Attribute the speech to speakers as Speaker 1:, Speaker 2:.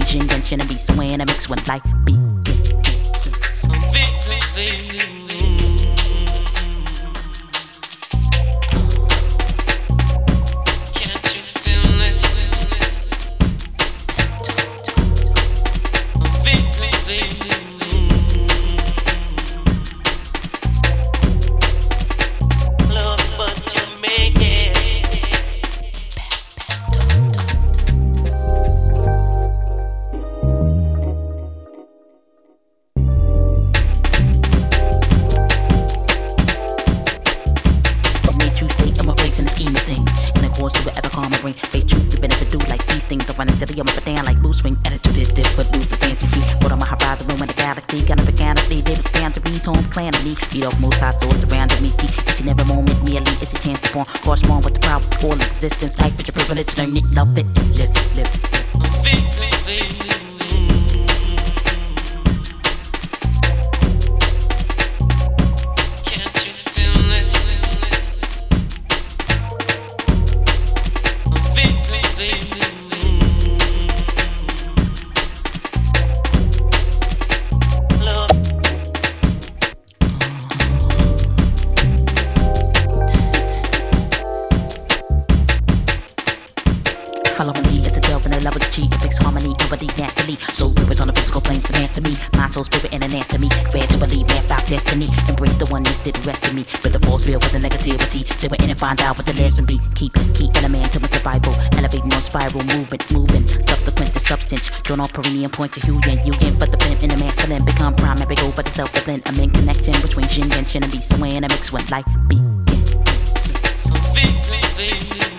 Speaker 1: Yin and Shin and beast, the way in a mix when life begins. Beat off most high swords around me. Each and every moment merely is a chance to form. Course more with the power of all existence. Life is a privilege, learn it, love it, and live it, live it. Follow me, it's a delve in the love of the cheat. It fix harmony, nobody naturally. Soul purpose on the physical planes, demands to me. My soul, spirit, and anatomy. Gradually map out destiny. Embrace the oneness, did the rest of me. But the force real with the negativity. They were in and find out what the lesson be. Keep element to the Bible. Elevating on spiral, moving. Subsequent to substance. Drawn on perineum point to Hu Yen. You yin, but the blend in the masculine. Become prime and big over the self, the blend. I'm in connection between Yin and Shin and beast. The way in a mix when life begins.